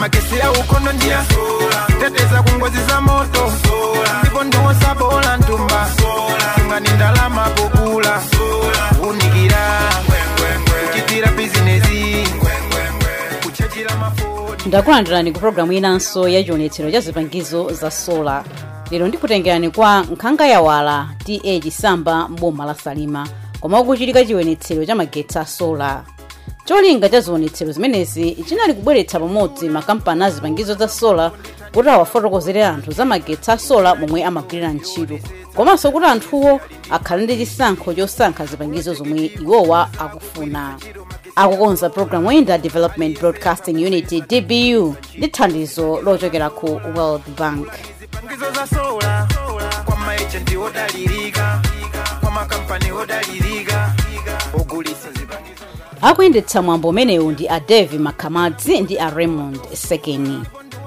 magesi ya ukono ndia teteza kungozi za moto ndipo ndosa bola ntumba ngani ndalama pokula unikira kuchitira business kuchajira mafoni. Ndakulandirani ku programu inanso ya chionetsero cha zipangizo za sola. Lero ndikutengerani kwa nkhanga ya wala TA Chisamba mboma la Salima koma kuchitika chionetsero cha magetsi a sola. Cholinga cha zionetsero zimenezi chinali kubweretsa pamodzi makampani a zipangizo za sola kuti awafotokozere anthu za magetsi a sola momwe amagwirira ntchito komanso kuti anthuwo akhale ndi chisankho chosankha zipangizo zomwe iwowa akufuna. Akukonza programu Inda Development Broadcasting Unity DBU ndi thandizo lochokera ku World Bank. Zipangizo za sola kwa maagent odalirika kwa makampani odalirika ogulisa zipangizo. Akuyendetsa mwambo umenewu ndi a Devi Makamadzi ndi a Raymond Sekeni.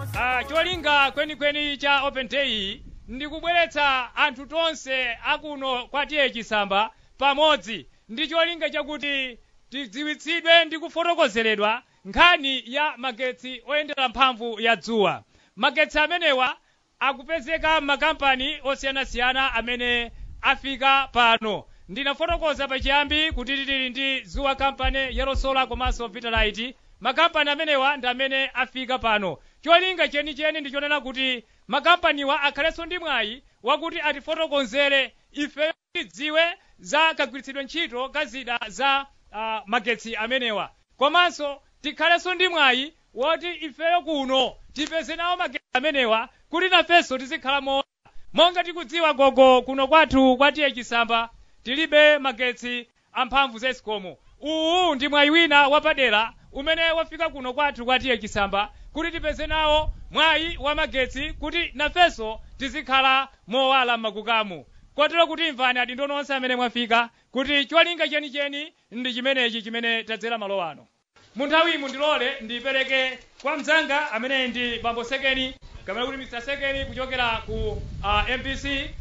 Cholinga kwenikweni cha Open Day ndi kubweretsa anthu tonse akuno kwa TA Chisamba pamodzi ndi cholinga chakuti tidziwitsidwe ndi kufotokozeredwa nkhani ya magetsi oyendera mphamvu ya dzuwa. Magetsi amenewa akupezeka makampani osiyanasiyana amene afika pano. Ndinafotokoza pachiyambi kuti tili ndi Zuwa Company, Yellow Solar komanso Vitalite. Makampani amenewa ndi amene afika pano. Cholinga chenicheni ndichonena kuti makampaniwa akhalenso ndi mwayi wakuti atifotokozere ife tidziwe za kagwiritsidwe ntchito kazida za magetsi amenewa. Komanso tikhalenso ndi mwayi woti ifeyo kuno tipeze nawo magetsi amenewa kuti nafenso tizikhala monga tikudziwa gogo kuno kwathu kwa TA Chisamba tilibe magetsi amphamvu za Eskom. Uwu ndi mwayi wina wapadera umene wafika kuno kwathu kwa TA Chisamba kuti tipeze nawo mwayi wa magetsi kuti nafenso tizikhala mowala makukamu. Kotero kuti mvani ati ndono onse amene mwafika kuti cholinga chenicheni ndi chimenechi chimene tadzera malo ano. Munthawi mundilole ndipereke kwa mzanga amene ndi Bambo Sekeni kamene kuti Mr. Sekeni kuchokera ku MPC.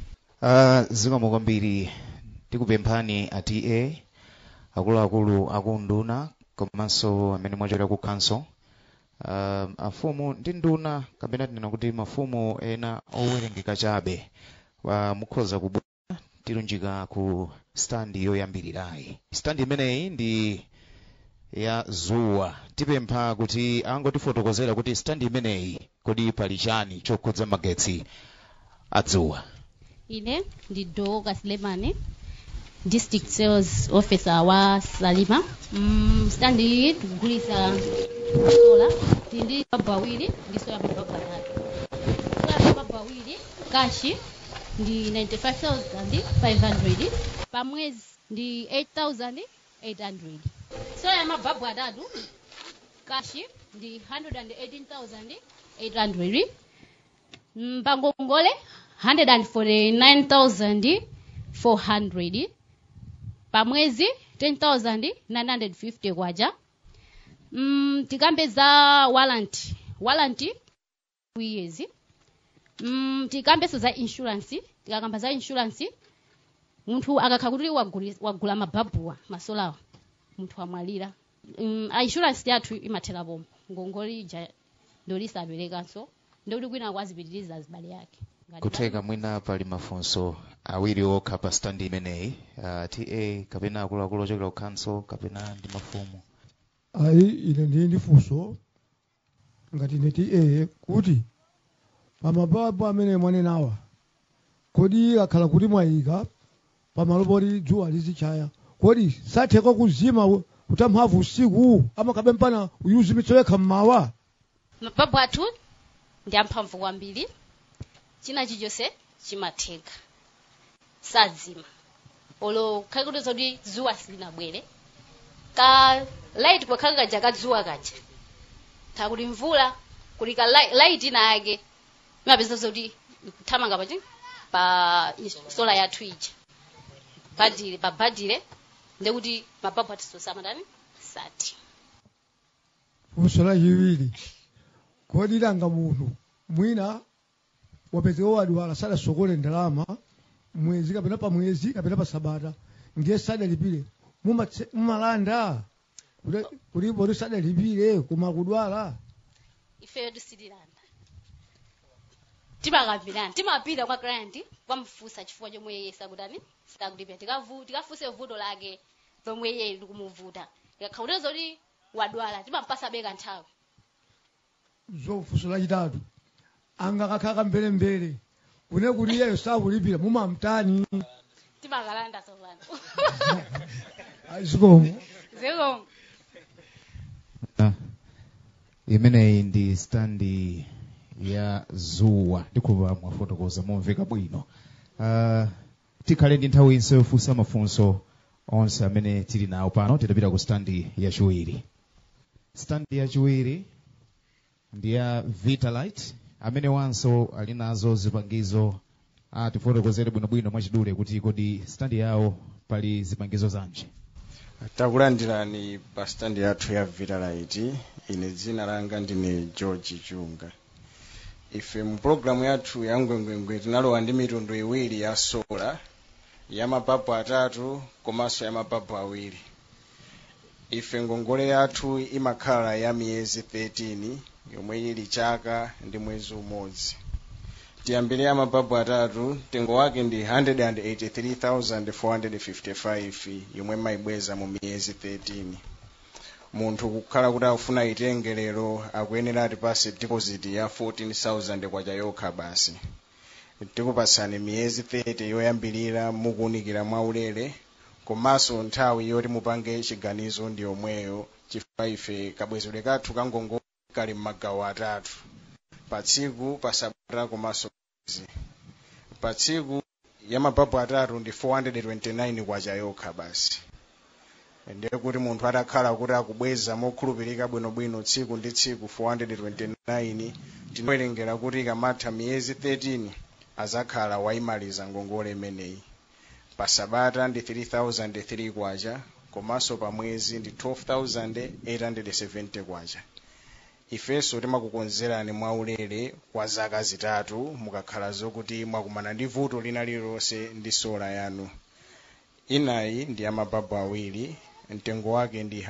Zikomo kwambiri tikupemphani a TA akuluakulu akunduna komanso amene mwachokera ku council afumu ndi nduna kapena tinena kuti mafumu ena owerengeka chabe mukhoza kubwera tilunjika ku stand yoyambirirayi. Stand imeneyi ndi ya Zuwa. Tipempha kuti angotifotokozera kuti stand imeneyi kodi pali chani chokhudza magetsi a Zuwa. Ine ndi Doga Sulemani, District Sales Officer wa Salima. Stand iyi tikugulitsa sola ndi mababu awiri ndi sola mababu atatu. Sola mababu awiri kashi ndi 95,500 pamwezi ndi 8,800. Sola mababu atatu kashi ndi 118,800. Pangongole 149,400 pamwezi 10,950 kwacha. Tikambe za warranty 2 years. Tikambe za insurance, tikakamba za insurance munthu akakhala kuti wagula mababuwa masolawa munthu amwalira insurance yathu imathera pomwe ngongoli ija ndolisaperekanso ndikuti kwina kwazipitiriza zibale yake. Kutheka mwina pali mafunso awiri okha pa stand imeneyi TA kapena akuluakulu ochokera ku council kapena ndi mafumu. Ine ndi funso ngati ndi TA kuti pamababu amene mwanenawa kodi akhala kuti mwayika pamalo poti dzuwa lizichaya kodi satheka kuzima kuti mphamvu usiku amakabe mpana uyuzimitso yekha mmawa? Mababu athu ndi amphamvu kwambiri, china chilichonse chimatheka sadzima olo khakuti zoti dzuwa silinabwere ka light kwakhala kaja kadzuwa kaja kakuti mvula kuti ka light ina yake imapeza zoti kuthamanga pa sola yathu ija badile ndekuti mababu athu sosamatani sati. Usola yiwiri kodi langa munthu mwina wapezeka wadwala sada sokole ndalama mwezi kapena pa mwezi kapena pa sabata ndiye sada lipire mumalanda kuti sada lipire kuma kudwala ifeyo tisililanda timakambirana timapita kwa client kwamfunsa chifukwa chomwe iye sakutani sakulipira tikafunse vuto lake lomwe iye likumuvuta ikakhautira zoti wadwala timampasa beka nthawi zofunso lachitatu angakakhala mbelembele kune kuti iyeyo sakulipira mumamtani timakalanda tsopano zikomo imeneyi ndi standi ya zuwa ndikuva mwafotokoza momveka bwino. Tikhale ndi nthawi inso yofunsa mafunso onse amene tili nawo pano. Tidapita ku standi yachiwiri. Standi yachiwiri ndi ya Vitalite amene wanso ali nazo zipangizo tifotokozere bwinobwino mwachidule kuti kodi standi yawo pali zipangizo zanji. Takulandirani pa standi yathu ya Vitalite. Ine dzina langa ndine George Chunga. Ife mu programu yathu ya ngwengwengwe tinalowa ndi mitundu iwiri ya sola ya mapapu atatu komanso ya mapapu awiri. Ife ngongole yathu imakhala ya miyezi 13 yomwe ili chaka ndi mwezi umodzi. Tiyambire ya mapapu atatu mtengo wake ndi 183,455 yomwe maibweza mu miyezi 13. Munthu kukhala kuti afuna itenge lero akuyenera atipase deposit ya 14,000 kwacha yokha basi. Tikupasani miyezi 30 yoyambirira mukuunikira mwaulere komanso nthawi yoti mupange chiganizo ndi yomweyo chifukwa ife kabwezedwe kathu kangongole kali m'magawo atatu: pa tsiku, pa sabata komanso mwezi. Pa tsiku ya mapapu atatu ndi 429 kwacha yokha basi. Ndiye kuti munthu atakhala kuti akubweza mokhulupirika bwinobwino tsiku ndi tsiku 429 tinowerengera kuti ikamatha miyezi 13 azakhala waimaliza ngongole imeneyi. Pa sabata ndi 3,003 kwacha komanso pa mwezi ndi 12,870 kwacha. Ifenso timakukonzerani mwaulere kwa zaka zitatu mukakhala zokuti mwakumana ndi vuto lina lililonse ndi sola yanu. Inayi ndi ya mapapu awiri, mtengo wake ndi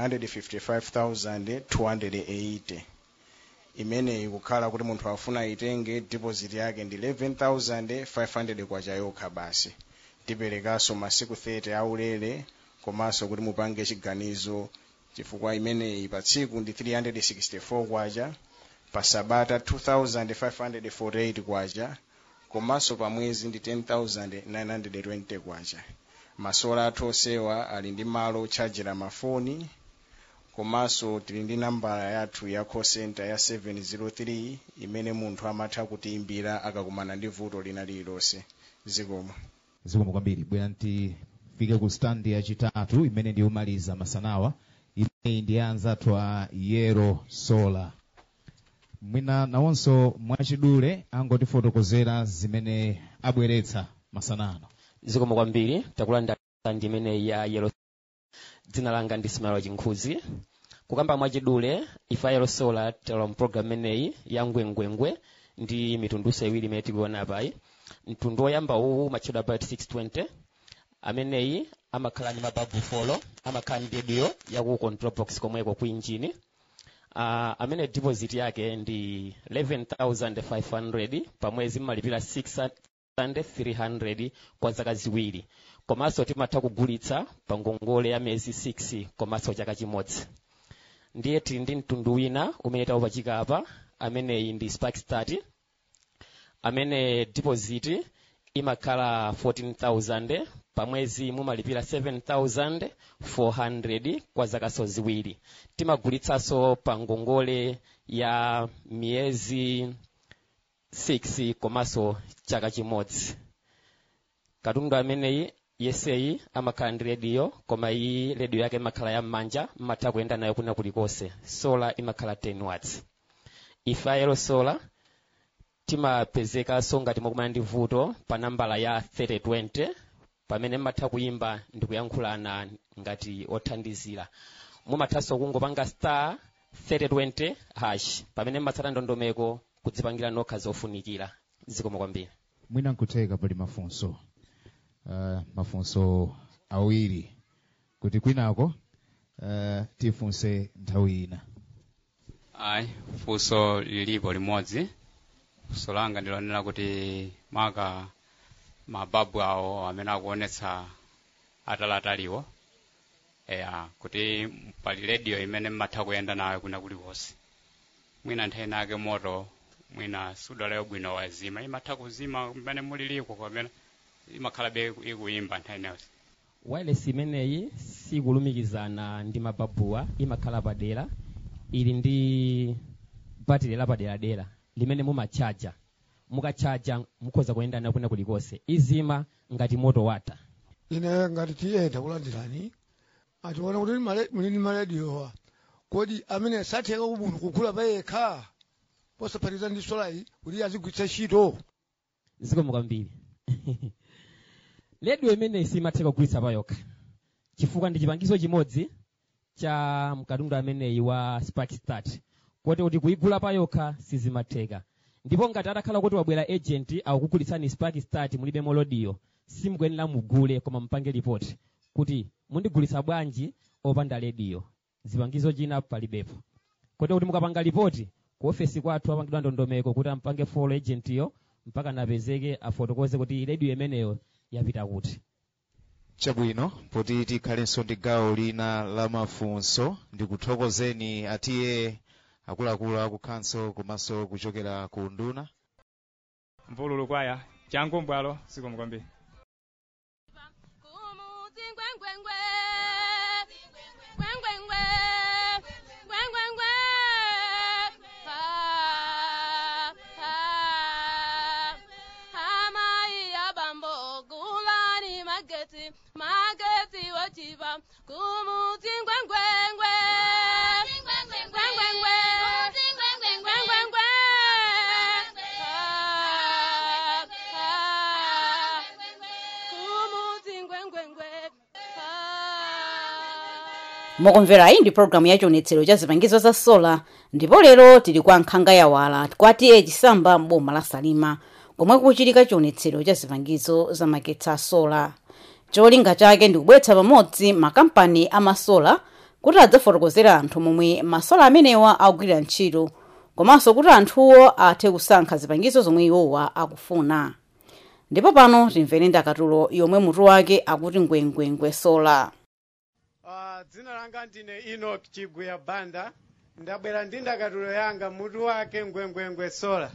155,280. Imeneyi kukhala kuti munthu afuna itenge deposit yake ndi 11,500 kwacha yokha basi. Tiperekanso masiku 30 aulere komanso kuti mupange chiganizo chifukwa imeneyi pa tsiku ndi 364 kwacha, pa sabata 2,548 kwacha komanso pa mwezi ndi 10,920 kwacha. Masola athu onsewa ali ndi malo ochajera mafoni komanso tili ndi nambala yathu ya call center ya 703 imene munthu amatha kutiimbira akakumana ndi vuto lina lililonse. Zikomo kwambiri. Bwera tifike ku standi yachitatu imene ndi yomaliza masanawa. Imeneyi ndi ya anzathu a Yero Solar. Mwina nawonso mwachidule angotifotokozera zimene abweretsa masanano. Zikomo kwambiri. Takulanda standi imene ya Yero. Dzina langa ndi Ismail Chinkhuzi. Kukamba mwachidule ifa Yero Solar tala program imeneyi ya ngwengwengwe ndi mitundu iwiri imene tikuona apayi. Mtundu woyamba uwu matchedwa pa 620 ameneyi amakhala ndi mababu folo, amakhala ndi radio ya ku control box komweko ku engine. Amene deposit yake ndi 11,500 pa mwezi mmalipira 6,300 kwa zaka ziwiri. Komanso timatha kugulitsa pa ngongole ya miyezi 6 komanso chaka chimodzi. Ndiye tili ndi mtundu wina umene taupachika apa ameneyi ndi Spark Start amene deposit imakhala 14,000 pa mwezi mumalipira 7,400 kwa zaka ziwiri. Timagulitsanso pa ngongole ya miyezi 6 komanso chaka chimodzi. Katundu ameneyi yeseyi amakhala ndi radio koma iyi radio yake imakhala ya m'manja mmatha kuyenda nayo kuna kulikonse. Solar imakhala 10 watts. Ifa Yero Solar timapezeka ngati mwakumana ndi vuto pa nambala ya 3020 pamene mmatha kuyimba ndi kuyankhulana ngati othandizira. Mumathanso kungopanga star 3020 hash pamene mmatsata ndondomeko kudzipangira nokha zofunikira. Zikomo kwambiri. Mwina nkutheka pali mafunso awiri kuti kwinako tifunse nthawi ina. Ayi, funso lilipo limodzi. Funso langa ndilonera kuti maka mababu awo amene akuonetsa atalataliwo kuti pali radio imene mmatha kuyenda nayo kuna kuliwonse. Mwina nthawi nake moto mwina sudalayo bwino wazima imatha kuzima mmene muliliko pamene imakhalabe ikuyimba nthawi yonse. wireless imeneyi sikulumikizana ndi mababuwa, imakhala padera, ili ndi battery lapadera limene mumachaja. Mukachaja mukhoza kuyenda nayo kuna kulikonse, izima ngati moto wata. Ine ngati tiyenda kulandirani ationa kuti muli ndi marediowa kodi amene satheka munthu kugula payekha posaphatikiza ndi solayi kuti azigwiritsa ntchito. Zikomo kwambiri. Radio imene simatheka kugwiritsa payokha chifukwa ndi chipangizo chimodzi cha mkatundu ameneyi wa Spark Start, kuti kuigula payokha sizimatheka. Ndipo ngati atakhala kuti wabwera agent akukugulitsani Spark Start mulibe radio, simukuyenera mugule koma mpange report kuti mundigulitsa bwanji opanda radio. Zipangizo china palibepo. Kuti mukapanga report ku office kwathu apangidwa ndondomeko kuti ampange follow agent yo mpaka napezeke afotokoze kuti radio imeneyo yapita kuti. Chabwino, poti tikhalenso ndi gawo lina la mafunso, ndikuthokozeni atiye akuluakulu aku council komanso kuchokera ku nduna. Mvululu kwaya changu mbwalo zikomo kwambiri. Mokumvera iyi ndi programu ya chionetsero cha zipangizo za sola, ndipo lero tili kwa nkhanga ya wala kwa TH Chisamba m'boma la Salima, komwe kuchitika chionetsero cha zipangizo za magetsi a sola. Cholinga chake ndi kubweretsa pamodzi makampani amasola kuti adzafotokozera anthu momwe masola amenewa akugwirira ntchito, komanso kuti anthuwo athe kusankha zipangizo zomwe iwowa akufuna. Ndipo pano timvere ndakatulo yomwe mutu wake akuti ngwengwengwe sola. Dzina langa ndine Enoch Chiguya Banda, ndabwera ndi ndakatulo yanga mutu wake ngwengwengwe sola.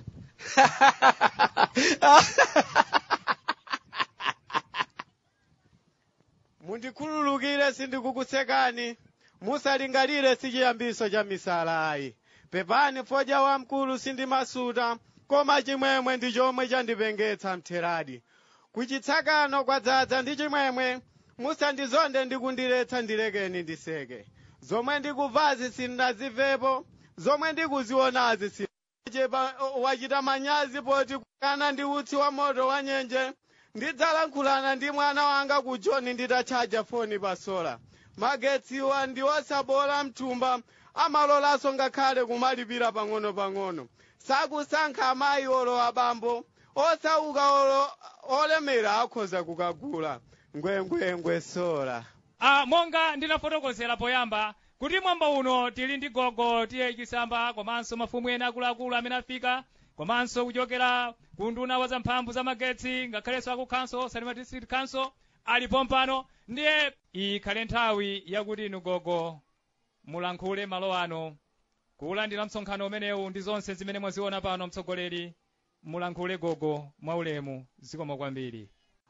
Mundikhululukire sindikukusekani, musalingalire sichiyambiso cha misala ayi. Pepani foja wamkulu sindimasuta, koma chimwemwe ndi chomwe chandipengetsa mtheradi. Kuchitsakano kwadzaza ndi chimwemwe, musandizonde ndikundiretsa ndilekeni ndiseke. Zomwe ndikuvazi sindazimvepo, zomwe ndikuzionazi sindichepa wachita manyazi poti kukana ndi utsi wa moto wa nyenje. Ndidzalankhulana ndi mwana wanga ku John nditachaja foni pa sola. Magetsiwa ndi osabola mthumba, amalolaso ngakhale kumalipira pang'ono-pang'ono. Sakusankha amayi olo abambo, osauka olo olemera akhoza kukagula. Ngwengwengwe sola. Monga ndinafotokozera poyamba kuti mwamba uno tili ndi gogo TH Chisamba komanso mafumu ena akuluakulu amene afika, komanso kuchokera ku nduna wa zamphamvu za magetsi ngakhalenso aku council Salima District Council alipo mpano. Ndiye ikhale nthawi yakuti inu gogo mulankhule malo ano kulandira msonkhano umenewu ndi zonse zimene mwaziona pano. Mtsogoleri mulankhule gogo mwaulemu, zikomo kwambiri.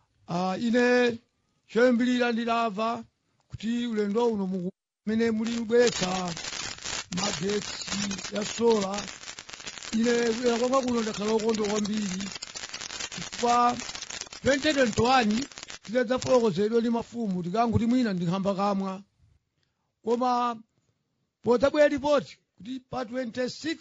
Ine choyambirira ndidamva kuti ulendo uno mene muli kubweretsa magetsi ya sola. Ine kwanga kuno ndakhala okondwa kwambiri chifukwa 2021 tidadzafotokozedwa ndi mafumu tikanguti mwina ndikhamba kamwa, koma podzabwera ripoti kuti pa 26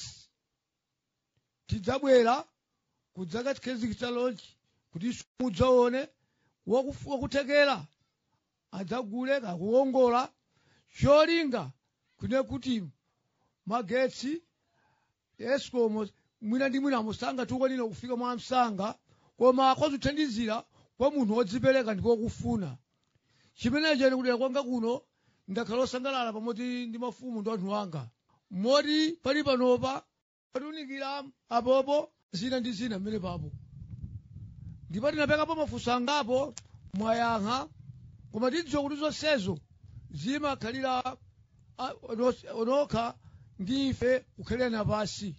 tidzabwera kudzakakhazikitsa lonchi kuti mudzaone wakuthekera adzagule kakuwongola. Cholinga kune kuti magetsi Eskom mwina ndi mwina musanga tukonina kufika mwa msanga, koma kozithandizira kwa munthu wodzipereka ndipo kufuna. Chimenecho ndi kuti kwanga kuno ndakhala osangalala pamodzi ndi mafumu ndi anthu anga. moti pali panopa patiunikira apopo zina ndi zina mmene papo ndipo tinapekapo mafunso angapo mwayankha koma tidziwa kuti zonsezo zimakhalira onokha ndi ife kukhalirana pasi.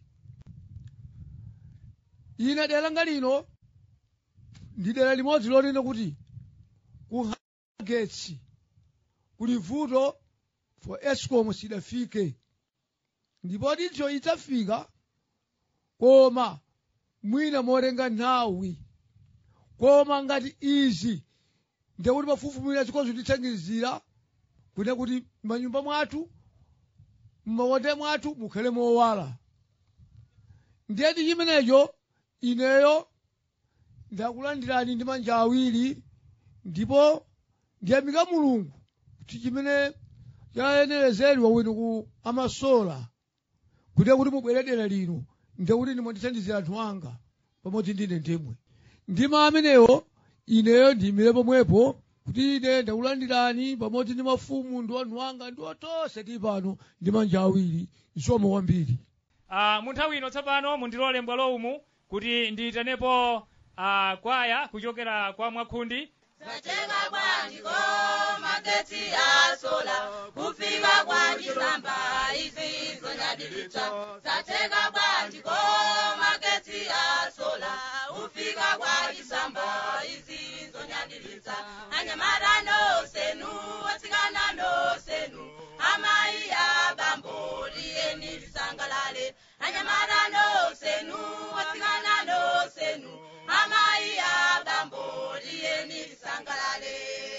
Ine dera langa lino ndi dera limodzi lonena kuti kugetsi kuli vuto for Eskom sidafike ndipo tidziwa itafika koma mwina motenga nthawi koma ngati izi ndekuti pafufumira zikozo titsangizira kuti manyumba mwathu mmawote mwathu mukhale mowala. Ndiyeti chimenecho ineyo ndakulandirani ndi manja awiri ndipo ndiyamika Mulungu kuti chimene chayenerezedwa wino ku amasola kuti mubwere dera lino ndekuti ndimondithandizira anthu anga pamodzi ndine ndemwe ndima amenewo ineyo ndiyimire pomwepo kuti ine ndakulandirani pamodzi ndi mafumu ndi anthu anga ndi otonse tili pano ndi manja awiri zikomo kwambiri. Mu nthawi ino tsopano mundilole m'bwalo umu kuti ndiyitanepo kwaya kuchokera kwa Mwakhundi. Sateka kwanjiko magetsi ya sola kufika kwanjisamba izi zonyadilitsa. Sateka kwanjiko magetsi ya sola kufika kwanjisamba izi zonyadilitsa. Anyamata nosenu watsikana nosenu amayi ya bambo liyeni lisangalale. Anyamata nosenu watsikana nosenu amayi ya bambo liyeni lisangalale.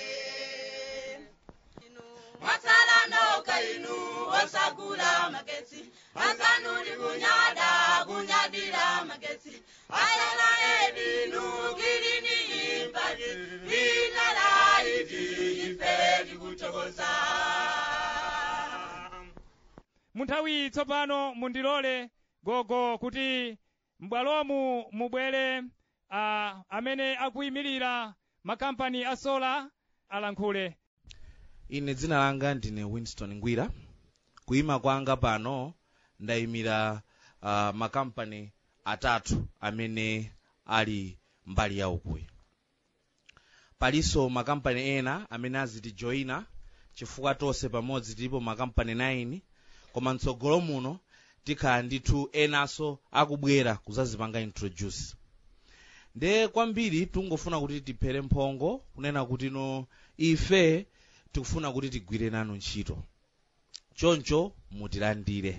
Mwasala noka inu osagula magetsi asanuli kunyadira magetsi ayala edinu kilini impati inala iti ifedi kuchokoza. Munthawi tsopano mundilole gogo kuti m'bwalomu mubwere amene akuyimirira makampani a sola alankhule. Ine dzina langa ndine Winston Ngwira. Kuima kwanga pano ndayimira makampani atatu amene ali mbali ya ukwe. Paliso makampani ena amene azitijoyina chifukwa tonse pamodzi tilipo makampani 9 koma mtsogolo muno tikhala ndithu enaso akubwera kuzazipanga introduce. Nde kwambiri tungofuna kuti tiphere mphongo kunena kuti no ife tikufuna kuti tigwire nanu ntchito. Choncho mutilandire.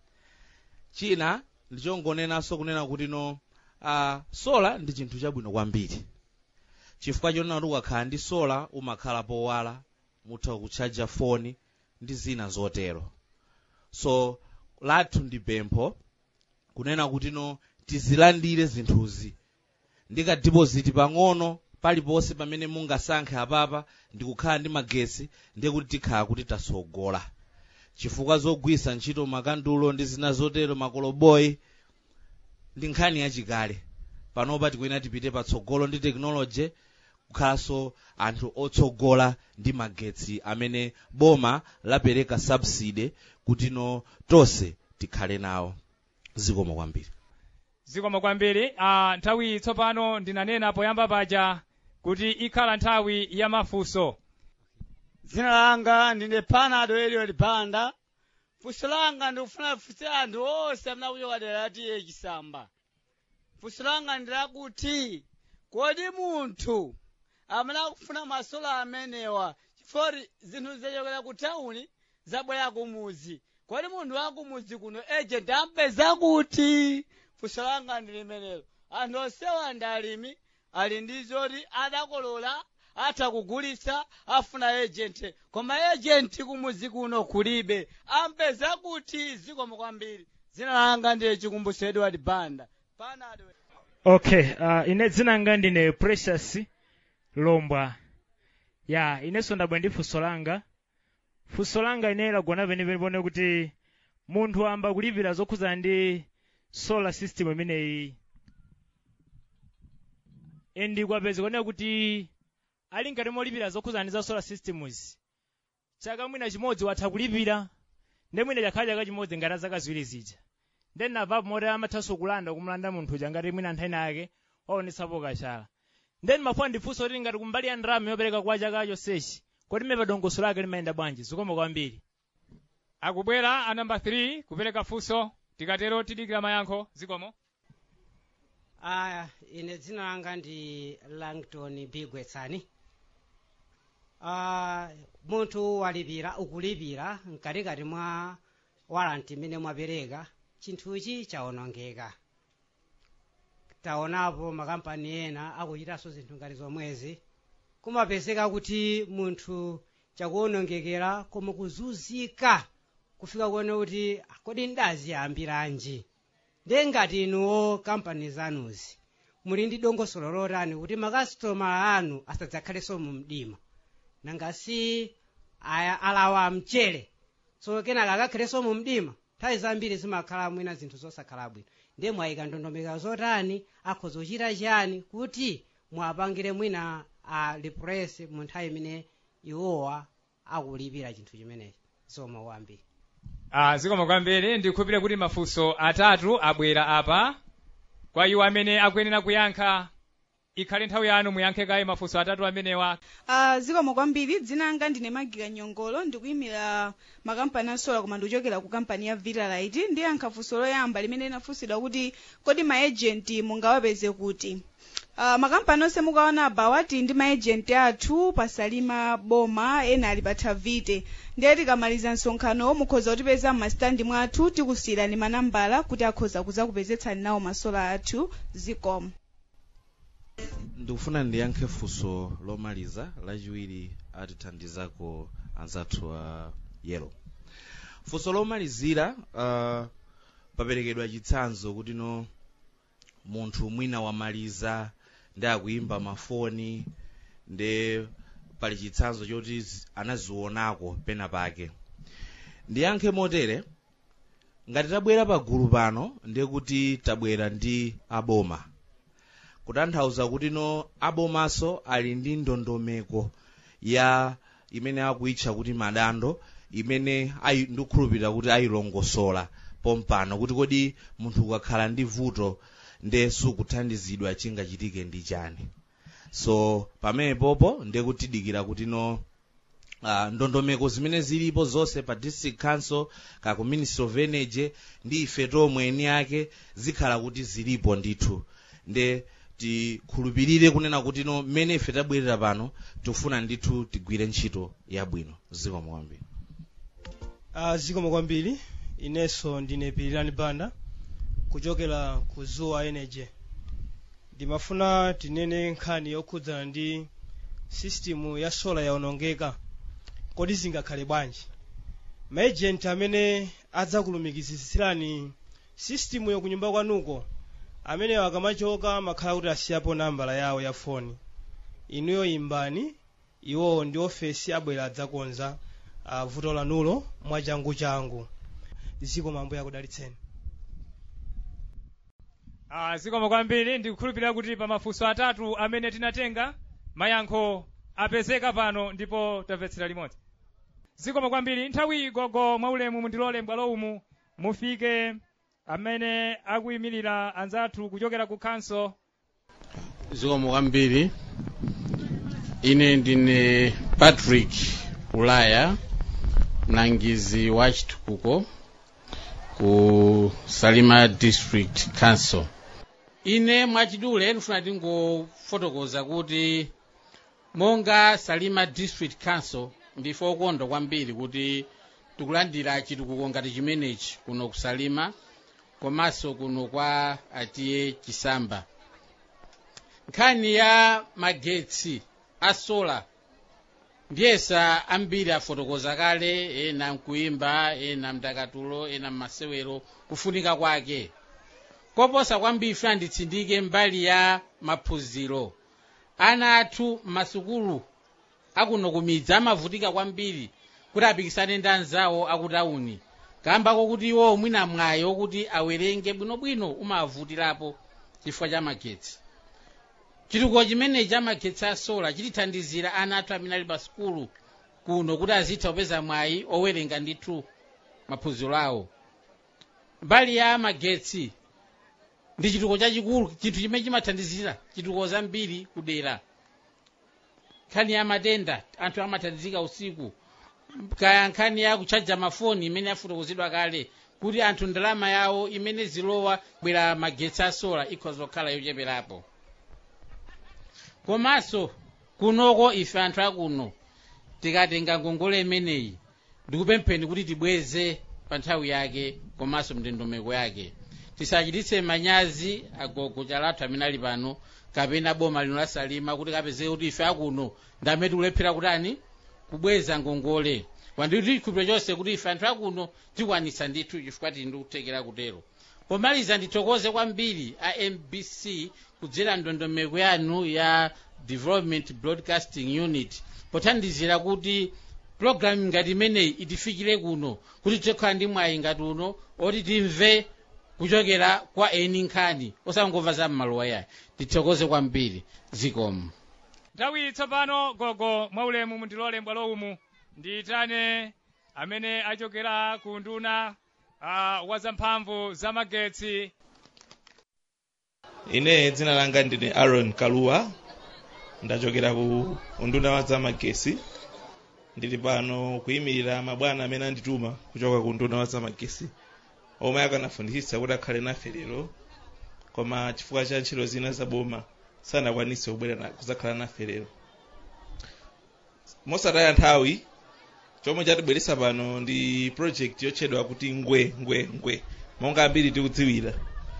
China ndichongonenaso kunena kuti no sola ndi chinthu chabwino kwambiri. Chifukwa chonena kuti ukakhala ndi sola umakhala powala, mutha kuchaja foni ndi zina zotero. So lathu ndi pempho kunena kuti no tizilandire zinthuzi. Ndika deposit pang'ono paliponse pamene mungasankhe apapa ndikukhala ndi magetsi ndiye kuti tikhala kuti tasogola. Chifukwa zogwisa ntchito makandulo ndi zina zotero makoloboyi ndi nkhani yachikale. Panopa tikuyenera tipite patsogolo ndi technology kukhalanso anthu otsogola ndi magetsi amene boma lapereka subsidy kuti no tonse tikhale nawo. Zikomo kwambiri. Zikomo kwambiri. Nthawi tsopano ndinanena poyamba paja kuti ikhala nthawi ya mafunso. Dzina langa ndine Panado Eliot Banda. Funso langa ndikufuna kufunsa anthu onse amene akuchoka dera lati Chisamba. Funso langa ndilakuti kodi munthu amene akufuna masola amenewa chifukwa zinthu zachokera ku tawuni zabwera kumuzi, kodi munthu wakumuzi kuno agent ampeza kuti? Funso langa ndi limenelo. Anthu onsewa ndi alimi ali ndi zoti adakolola atha kugulitsa afuna agent koma agent kumuzi kuno kulibe, ampeza kuti? Zikomo kwambiri. Dzina langa ndiye Chikumbutso Edward Banda. Panado. Okay, ine dzina langa ndine Precious Lombwa. Inenso ndabwera ndi funso langa. Funso langa ine lagona penipeni kuti munthu amba kulipira zokhuzana ndi solar system imeneyi endi kwapezeka kuti ali ngati molipira zokhuzana za solar systems chaka mwina chimodzi watha kulipira ndi mwina chakhala kachimodzi ngati zaka ziwiri zija then navapo moti amathanso kulanda kumulanda munthu uja ngati mwina nthani yake waonetsapo kachala then mafuna ndifunso kuti ngati kumbali ya ndalama yopereka kwa chaka chonsechi kodi mmene dongosolo lake limayenda bwanji zikomo kwambiri. Akubwera a number 3 kupereka funso tikatero tidikira mayankho zikomo. Ine dzina langa ndi Langton Bigwetsani. Munthu walipira ukulipira mkatikati mwa waranti imene mwapereka chinthuchi chaonongeka. Taonapo makampani ena akuchitanso zinthu ngati zomwezi kumapezeka kuti munthu chakuonongekera koma kuzunzika kufika kuona kuti kodi ndaziyambiranji. Ndiye ngati inuwo kampani zanuzi muli ndi dongosolo lotani kuti makasitomala anu asadzakhalenso mu mdima nangasi alawa mchere so kenaka akakhalenso mu mdima nthawi zambiri zimakhala mwina zinthu zosakhala bwino. Ndiye mwayika ndondomeko zotani akhoza kuchita chani kuti mwapangire mwina repress mu nthawi imene iwowa akulipira chinthu chimenechi zikomo kwambiri. Zikomo kwambiri ndikhulupirira kuti mafunso atatu abwera apa kwa iwo amene akuyenera kuyankha. Ikhale nthawi yanu muyankhe kaye mafunso atatu amenewa. Zikomo kwambiri dzina langa ndine Magiga Nyongolo ndikuyimira makampani asola koma ndikuchokera ku kampani ya Vitalite. Ndiyankha funso loyamba limene linafunsidwa kuti kodi maagenti mungawapeze kuti. Makampani onse mukaona abawati ndi maagenti athu pasalima boma ena ali pathavite. Ndiye tikamaliza msonkhano mukhoza kutipeza m'masitandi mwathu tikusiyirani manambala kuti akhoza kuzakupezetsani nawo masola athu zikomo. Ndikufuna ndiyankhe funso lomaliza lachiwiri atithandizako anzathu Yellow. Funso lomalizira paperekedwa chitsanzo kuti no munthu mwina wamaliza ndi akuyimba mafoni ndi pali chitsanzo choti anazionako pena pake. Ndiyankhe motere ngati tabwera pa gulu pano ndiye kuti tabwera ndi aboma kutanthauza kuti no abomaso ali ndi ndondomeko ya imene akuitcha kuti madando imene ndikukhulupirira kuti ayilongosola pompano kuti kodi munthu ukakhala ndi vuto nde sukuthandizidwa chingachitike ndi chani. So pamene popo ndiye kutidikira kuti no ndondomeko zimene zilipo zonse pa district council ka ku ministry of energy ndi ife tomwe eni ake zikhala kuti zilipo ndithu nde tikhulupirire kunena kuti no mmene ife tabwerera pano tikufuna ndithu tigwire ntchito yabwino. Zikomo kwambiri. Zikomo kwambiri. Inenso ndine Pirilani Banda kuchokera ku Zuwa Energy. Ndimafuna tinene nkhani yokhudzana ndi system ya sola yaonongeka kodi zingakhale bwanji. Maagent amene adzakulumikizitsirani system yokunyumba kwanuko amene akamachoka makhala kuti asiyapo nambala yawo ya phone. Inuyo imbani iwo ndi ofesi abwera adzakonza vuto lanulo mwachangu. Zikomo Ambuye akudalitseni. Zikomo kwambiri ndikukhulupirira kuti pa mafunso atatu amene tinatenga mayankho apezeka pano ndipo tamvetsera limodzi. Zikomo kwambiri. Nthawi gogo mwaulemu mundilole m'bwalo umu mufike amene akuyimirira anzathu kuchokera ku council. Zikomo kwambiri. Ine ndine Patrick Ulaya mlangizi wa chitukuko ku Salima District Council. Ine mwachidule ndifuna tingofotokoza kuti monga Salima District Council ndife okondwa kwambiri kuti tikulandira chitukuko ngati chimenechi kuno ku Salima komanso kuno kwa atiye Chisamba. Nkhani ya magetsi asola ndiyesa ambiri afotokoza kale, ena mkuimba, ena mdakatulo, ena masewero kufunika kwake. Koposa kwambiri funa nditsindike mbali ya maphunziro. Ana athu masukulu akuno kumidzi amavutika kwambiri kuti apikisane ndi anzawo akutauni. Kambako kuti iwo mwina mwayi wokuti awerenge bwinobwino umavutirapo chifukwa cha magetsi. Chitukuko chimene cha magetsi asola chitithandizira ana athu amene ali pa sukulu kuno kuti azitha kupeza mwayi owerenga ndithu maphunziro awo. Mbali ya magetsi ndi chituko chachikulu, chinthu chimene chimathandizira chituko zambiri kudera. Nkhani ya matenda, anthu amathandizika usiku. Kaya nkhani ya kuchaja mafoni imene yafotokozedwa kale, kuti anthu ndalama yawo imene zilowa bwera magetsi a sola ikhoza kukhala yocheperapo. Komanso kunoko ife anthu akuno tikatenga ngongole imeneyi ndikupempheni kuti tibweze pa nthawi yake komanso mndondomeko yake. Tisachititse manyazi agogo chalathu amene ali pano kapena boma lino lasalima kuti kapeze kuti ife akuno ndamene tikulephera kutani kubweza ngongole. Wanditi chikhulupiriro chonse kuti ife anthu akuno tikwanitsa ndithu chifukwa tili ndi kuthekera kutero. Pomaliza ndithokoze kwambiri a MBC kudzera ndondomeko yanu ya Development Broadcasting Unit pothandizira kuti program ngati imeneyi itifikire kuno kuti tikhala ndi mwayi ngati uno oti timve kuchokera kwa eni nkhani osangomva za m'malowa yayi. Tithokoze kwambiri zikomo. Nthawi tsopano gogo mwaulemu mundilole m'bwalo umu ndiyitane amene achokera ku nduna wa zamphamvu za magetsi. Ine dzina langa ndine Aaron Kaluwa, ndachokera ku unduna wa zamagesi. Ndili pano kuyimirira mabwana amene andituma kuchoka ku unduna wa zamagesi omwe akanafundisitsa kuti akhale nafe lero, koma chifukwa cha ntchito zina zaboma sanakwanitse kubwera kuzakhala nafe lero. Mosataya nthawi, chomwe chatibweretsa pano ndi project yotchedwa kuti ngwe monga ambiri tikudziwira.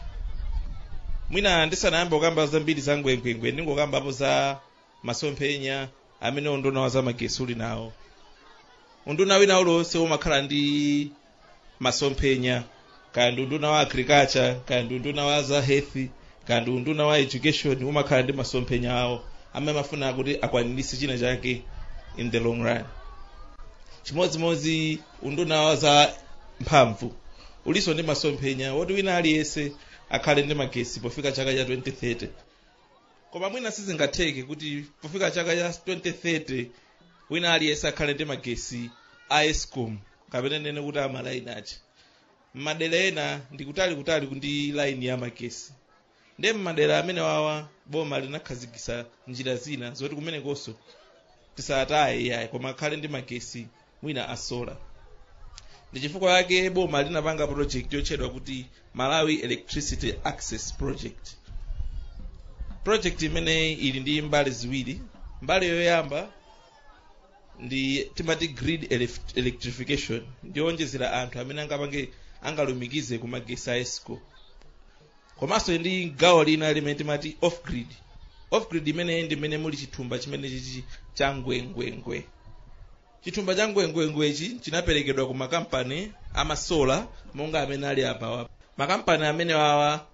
Mwina ndisanayamba kukamba zambiri za ngwengwengwe ndingokambapo za masomphenya amene unduna wa zamagesi uli nawo. Unduna wina uliwonse umakhala ndi masomphenya, kaya ndi unduna wa agriculture, kaya ndi unduna wa za health, kaya ndi unduna wa education, umakhala ndi masomphenya awo amene amafuna kuti akwaniritse china chake in the long run. Chimodzimodzi unduna wa za mphamvu uliso ndi masomphenya woti wina aliyense akhale ndi magesi pofika chaka cha 2030. Koma mwina sizingatheke kuti pofika chaka cha 2030 wina aliyense akhale ndi magesi a Eskom kapena nene kuti amalaini achi. Madera ena ndi kutali ndi line ya magesi. Ndi madera amene wawa boma linakhazikitsa njira zina zoti kumenekonso tisataye yayi koma akhale ndi magesi mwina a solar. Ndi chifukwa yake boma linapanga project yotchedwa kuti Malawi Electricity Access Project. Project imene ili ndi mbali ziwiri. Mbali yoyamba ndi timati grid electrification, ndi onjezera anthu amene angalumikize ku magesi a Eskom. Komanso ndi gawo lina limene timati off grid. Off grid imene ndi imene muli chithumba chimene chichi cha ngwengwengwe. Chithumba cha ngwengwengwe ichi chinaperekedwa ku makampani amasola monga amene ali apa. Makampani amene wawa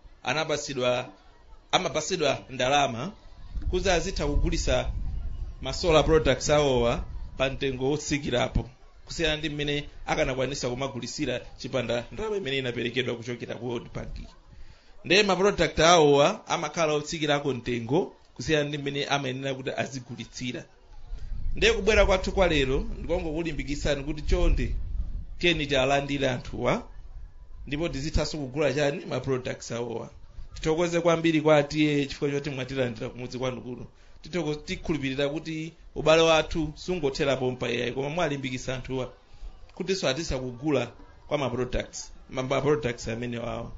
amapasidwa ndalama kuti azitha kugulitsa masolar products awowa pa mtengo wotsikirapo kusiyana ndi mmene akanakwanisa kumagulitsira chipanda ndalama imene inaperekedwa kuchokera ku World Bank. Ndiye ma product awowa amakhala otsikirako mtengo kusiyana ndi mmene amayenera kuti azigulitsira. Ndiye kubwera kwathu kwa lero ndikungokulimbikitsani kuti chonde tiyeni tialandire anthuwa ndipo tizithanso kugula chani ma products awowa. Tithokoze kwambiri kwa atiye chifukwa choti mwatilandira kumudzi kwanu kuno. Tikhulupirira kuti ubale wathu sungothera pompa yayi koma mwalimbikitsa anthuwa kuti so atisa kugula kwa ma products amene wawo.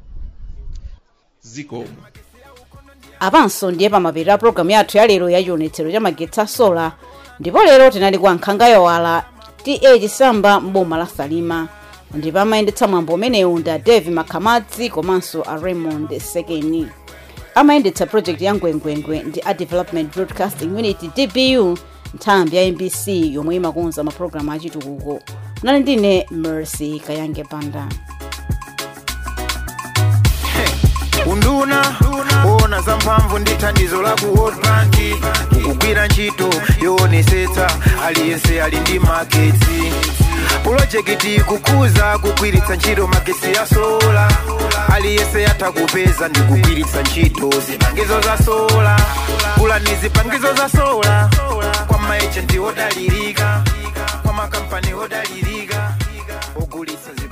Zikomo. Apanso ndiye pamapeto a programu yathu ya lero ya chionetsero cha magetsi a sola, ndipo lero tinali kwa nkhanga yowala TA Chisamba m'boma la Salima. Ndipo amayendetsa mwambo umenewu ndi Dave Makamadzi komanso a Raymond Sekeni. Amayendetsa project ya ngwengwengwe ndi a Development Broadcasting Unit DBU nthambi ya MBC yomwe imakonza mapulogalamu achitukuko. Nali ndine Mercy Kayange Banda. Unduna ona zamphamvu ndi thandizo la ku World Bank kugwira ntchito yoonetsetsa aliyense ali ndi magetsi. Projekiti kukuza kugwiritsa ntchito magetsi ya sola aliyense atha kupeza ndi kugwiritsa ntchito zipangizo za sola. Gulani zipangizo za sola kwa maejenti odalirika, kwa makampani odalirika ogulitsa